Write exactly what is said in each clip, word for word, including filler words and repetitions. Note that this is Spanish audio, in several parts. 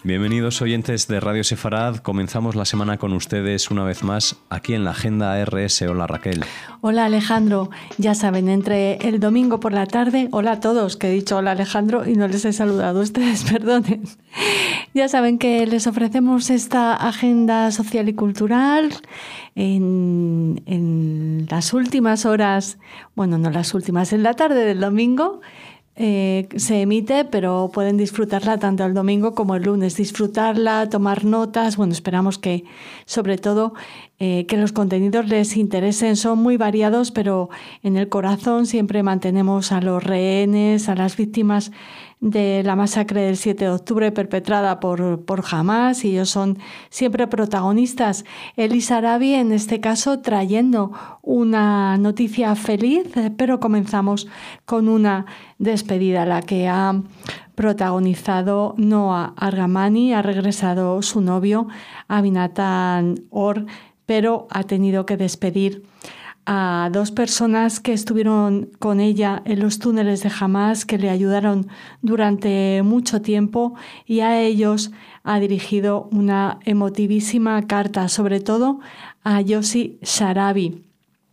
Bienvenidos oyentes de Radio Sefarad. Comenzamos la semana con ustedes una vez más aquí en la Agenda R S. Hola Raquel. Hola Alejandro. Ya saben, entre el domingo por la tarde, hola a todos, que he dicho hola Alejandro y no les he saludado a ustedes, perdonen. Ya saben que les ofrecemos esta agenda social y cultural en, en las últimas horas, bueno, no las últimas, en la tarde del domingo. Eh, se emite, pero pueden disfrutarla tanto el domingo como el lunes. Disfrutarla, tomar notas. Bueno, esperamos que, sobre todo, eh, que los contenidos les interesen. Son muy variados, pero en el corazón siempre mantenemos a los rehenes, a las víctimas de la masacre del siete de octubre perpetrada por, por Hamás, y ellos son siempre protagonistas. Elisa Arabi, en este caso, trayendo una noticia feliz, pero comenzamos con una despedida, la que ha protagonizado Noa Argamani. Ha regresado su novio, Abinatan Or, pero ha tenido que despedir a dos personas que estuvieron con ella en los túneles de Hamás, que le ayudaron durante mucho tiempo, y a ellos ha dirigido una emotivísima carta, sobre todo a Yossi Sharabi.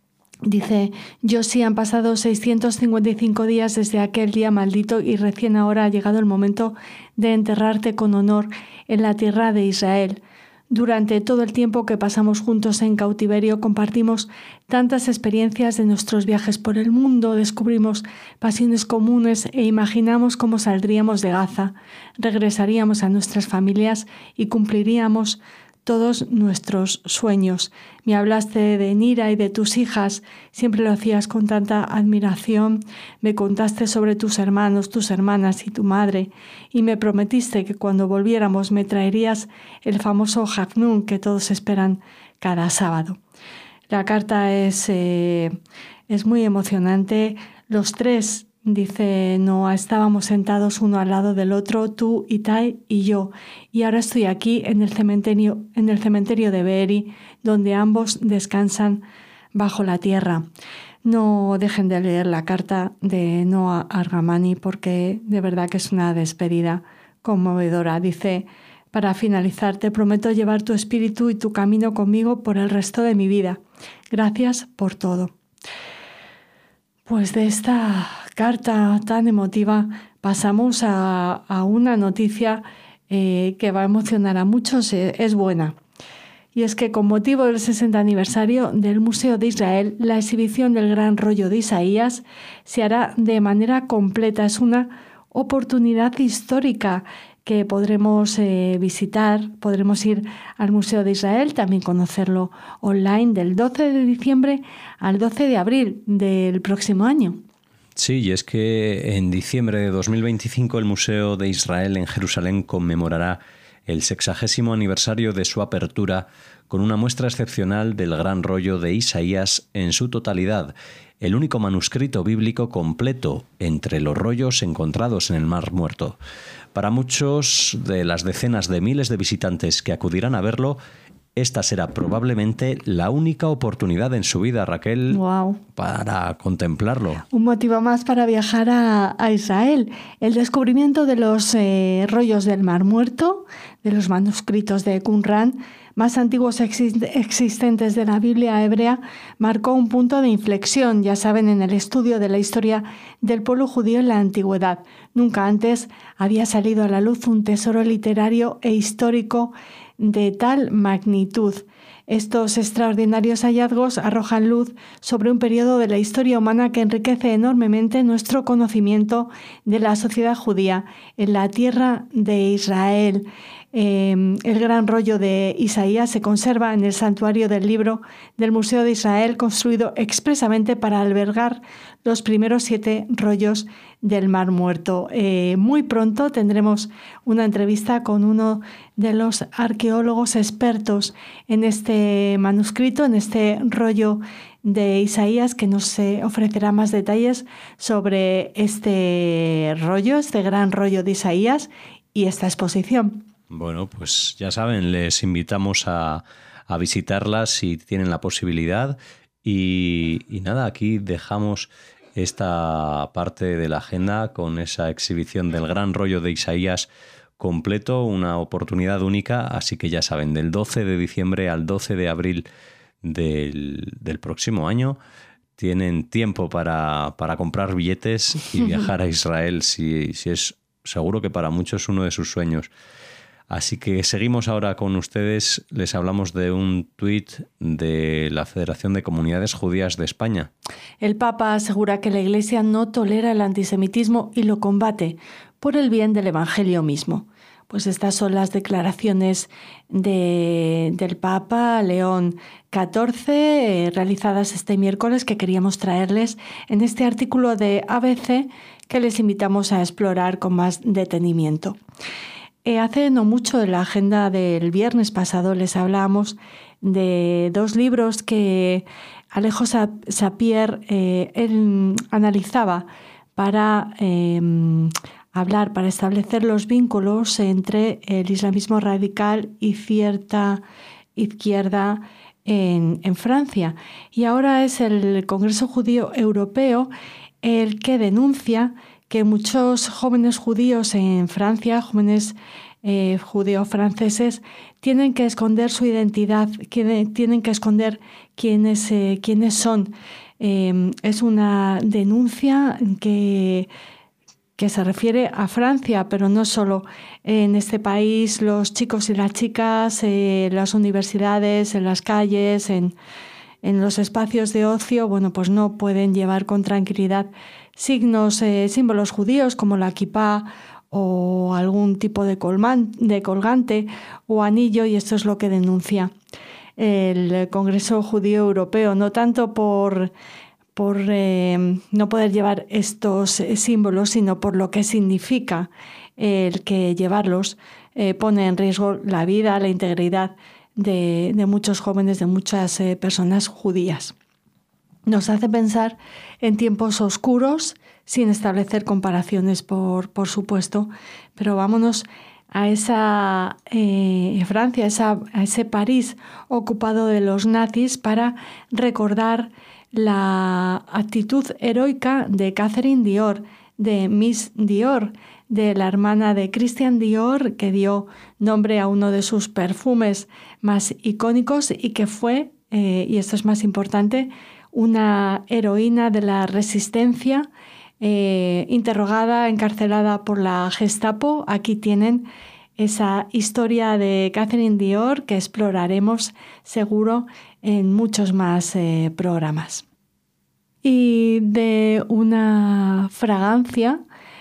Dice: Yossi, han pasado seiscientos cincuenta y cinco días desde aquel día maldito y recién ahora ha llegado el momento de enterrarte con honor en la tierra de Israel. Durante todo el tiempo que pasamos juntos en cautiverio compartimos tantas experiencias de nuestros viajes por el mundo, descubrimos pasiones comunes e imaginamos cómo saldríamos de Gaza, regresaríamos a nuestras familias y cumpliríamos todos nuestros sueños. Me hablaste de Nira y de tus hijas, siempre lo hacías con tanta admiración. Me contaste sobre tus hermanos, tus hermanas y tu madre, y me prometiste que cuando volviéramos me traerías el famoso Hafnun que todos esperan cada sábado. La carta es, eh, es muy emocionante. Los tres, dice Noa, estábamos sentados uno al lado del otro, tú, Itai y yo, y ahora estoy aquí en el cementerio, en el cementerio de Be'eri, donde ambos descansan bajo la tierra. No dejen de leer la carta de Noa Argamani, porque de verdad que es una despedida conmovedora. Dice: para finalizar, te prometo llevar tu espíritu y tu camino conmigo por el resto de mi vida. Gracias por todo. Pues de esta carta tan emotiva pasamos a, a una noticia eh, que va a emocionar a muchos. Eh, es buena. Y es que con motivo del sesenta aniversario del Museo de Israel, la exhibición del Gran Rollo de Isaías se hará de manera completa. Es una oportunidad histórica que podremos eh, visitar, podremos ir al Museo de Israel, también conocerlo online del doce de diciembre al doce de abril del próximo año. Sí, y es que en diciembre de dos mil veinticinco el Museo de Israel en Jerusalén conmemorará el sexagésimo aniversario de su apertura con una muestra excepcional del Gran Rollo de Isaías en su totalidad, el único manuscrito bíblico completo entre los rollos encontrados en el Mar Muerto. Para muchos de las decenas de miles de visitantes que acudirán a verlo, esta será probablemente la única oportunidad en su vida, Raquel, wow, para contemplarlo. Un motivo más para viajar a, a Israel. El descubrimiento de los eh, rollos del Mar Muerto, de los manuscritos de Qumran, más antiguos existentes de la Biblia hebrea, marcó un punto de inflexión, ya saben, en el estudio de la historia del pueblo judío en la antigüedad. Nunca antes había salido a la luz un tesoro literario e histórico de tal magnitud. Estos extraordinarios hallazgos arrojan luz sobre un periodo de la historia humana que enriquece enormemente nuestro conocimiento de la sociedad judía en la tierra de Israel. Eh, el Gran Rollo de Isaías se conserva en el santuario del libro del Museo de Israel, construido expresamente para albergar los primeros siete rollos del Mar Muerto. Eh, muy pronto tendremos una entrevista con uno de los arqueólogos expertos en este manuscrito, en este rollo de Isaías, que nos eh, ofrecerá más detalles sobre este rollo, este Gran Rollo de Isaías y esta exposición. Bueno, pues ya saben, les invitamos a, a visitarlas si tienen la posibilidad. Y, y nada, aquí dejamos esta parte de la agenda con esa exhibición del Gran Rollo de Isaías completo, una oportunidad única, así que ya saben, del doce de diciembre al doce de abril del, del próximo año tienen tiempo para, para comprar billetes y viajar a Israel, si, si es seguro que para muchos uno de sus sueños. Así que seguimos ahora con ustedes, les hablamos de un tuit de la Federación de Comunidades Judías de España. El Papa asegura que la Iglesia no tolera el antisemitismo y lo combate por el bien del Evangelio mismo. Pues estas son las declaraciones de, del Papa León catorce, eh, realizadas este miércoles, que queríamos traerles en este artículo de A B C que les invitamos a explorar con más detenimiento. Eh, hace no mucho, en la agenda del viernes pasado, les hablábamos de dos libros que Alejo Sapir eh, él analizaba para eh, hablar, para establecer los vínculos entre el islamismo radical y cierta izquierda en, en Francia. Y ahora es el Congreso Judío Europeo el que denuncia que muchos jóvenes judíos en Francia, jóvenes eh, judíos franceses, tienen que esconder su identidad, tienen que esconder quiénes, eh, quiénes son. Eh, es una denuncia que, que se refiere a Francia, pero no solo. En este país los chicos y las chicas, eh, en las universidades, en las calles, en, en los espacios de ocio, bueno, pues no pueden llevar con tranquilidad signos, eh, símbolos judíos como la kipá o algún tipo de, colman, de colgante o anillo, y esto es lo que denuncia el Congreso Judío Europeo, no tanto por, por eh, no poder llevar estos símbolos, sino por lo que significa el que llevarlos eh, pone en riesgo la vida, la integridad de, de muchos jóvenes, de muchas eh, personas judías. Nos hace pensar en tiempos oscuros, sin establecer comparaciones, por, por supuesto, pero vámonos a esa eh, Francia, a, esa, a ese París ocupado de los nazis, para recordar la actitud heroica de Catherine Dior, de Miss Dior, de la hermana de Christian Dior, que dio nombre a uno de sus perfumes más icónicos y que fue, eh, y esto es más importante, una heroína de la resistencia, eh, interrogada, encarcelada por la Gestapo. Aquí tienen esa historia de Catherine Dior que exploraremos seguro en muchos más eh, programas. Y de una fragancia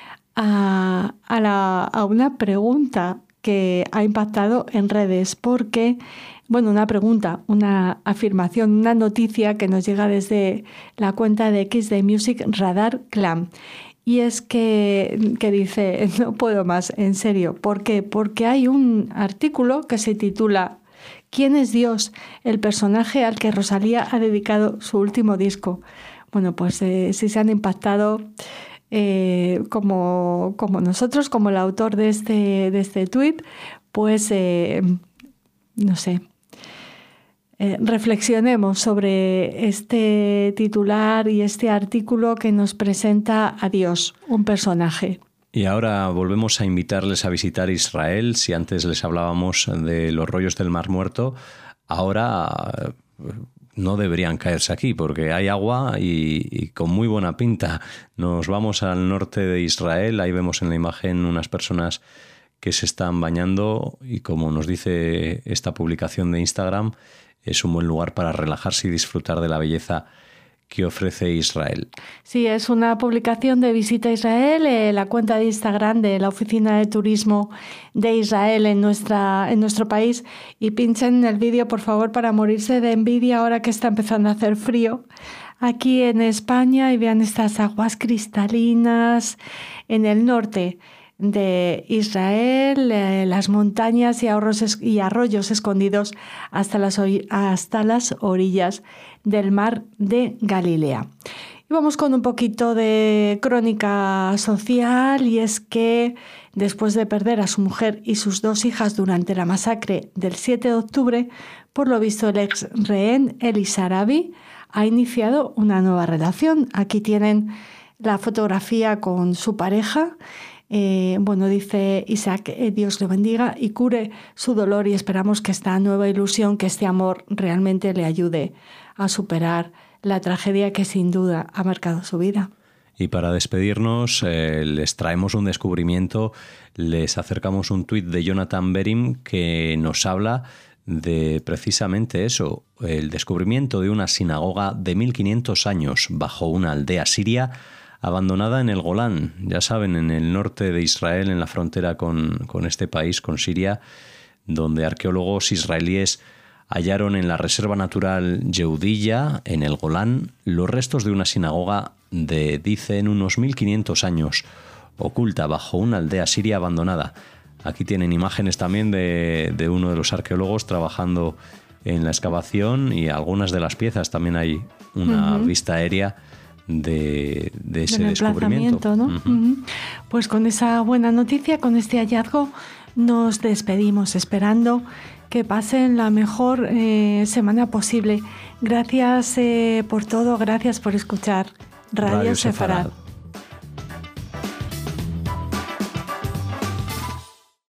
a, a, la, a una pregunta que ha impactado en redes, porque Bueno, una pregunta, una afirmación, una noticia que nos llega desde la cuenta de X de Music Radar Clan. Y es que, que dice, no puedo más, en serio. ¿Por qué? Porque hay un artículo que se titula ¿Quién es Dios? El personaje al que Rosalía ha dedicado su último disco. Bueno, pues eh, si se han impactado eh, como, como nosotros, como el autor de este, de este tuit, pues eh, no sé. Eh, reflexionemos sobre este titular y este artículo que nos presenta a Dios, un personaje. Y ahora volvemos a invitarles a visitar Israel. Si antes les hablábamos de los rollos del Mar Muerto, ahora no deberían caerse aquí porque hay agua y, y con muy buena pinta. Nos vamos al norte de Israel, ahí vemos en la imagen unas personas que se están bañando y, como nos dice esta publicación de Instagram, es un buen lugar para relajarse y disfrutar de la belleza que ofrece Israel. Sí, es una publicación de Visita Israel, eh, la cuenta de Instagram de la Oficina de Turismo de Israel en, nuestra, en nuestro país. Y pinchen el vídeo, por favor, para morirse de envidia ahora que está empezando a hacer frío aquí en España, y vean estas aguas cristalinas en el norte de Israel, eh, las montañas y, ahorros, y arroyos escondidos hasta las, hasta las orillas del mar de Galilea. Y vamos con un poquito de crónica social, y es que después de perder a su mujer y sus dos hijas durante la masacre del siete de octubre, por lo visto el ex rehén Eli Sarabi ha iniciado una nueva relación. Aquí tienen la fotografía con su pareja. Eh, bueno, dice Isaac, eh, Dios le bendiga y cure su dolor, y esperamos que esta nueva ilusión, que este amor realmente le ayude a superar la tragedia que sin duda ha marcado su vida. Y para despedirnos, eh, les traemos un descubrimiento, les acercamos un tuit de Jonathan Berim que nos habla de precisamente eso, el descubrimiento de una sinagoga de mil quinientos años bajo una aldea siria abandonada en el Golán, ya saben, en el norte de Israel, en la frontera con, con este país, con Siria, donde arqueólogos israelíes hallaron en la Reserva Natural Yehudilla, en el Golán, los restos de una sinagoga de, dicen, unos mil quinientos años, oculta bajo una aldea siria abandonada. Aquí tienen imágenes también de, de uno de los arqueólogos trabajando en la excavación, y algunas de las piezas también hay una uh-huh. vista aérea de, de ese Del descubrimiento. ¿No? Uh-huh. Uh-huh. Pues con esa buena noticia, con este hallazgo, nos despedimos esperando que pasen la mejor eh, semana posible. Gracias eh, por todo, gracias por escuchar Radio, Radio Sefarad.